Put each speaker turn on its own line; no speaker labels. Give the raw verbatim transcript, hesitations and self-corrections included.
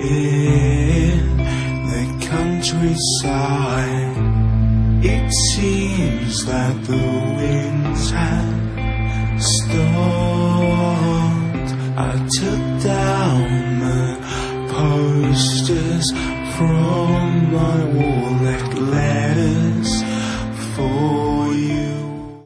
in the countryside. It seems that the winds have stopped. I took down the posters from my wall, left letters for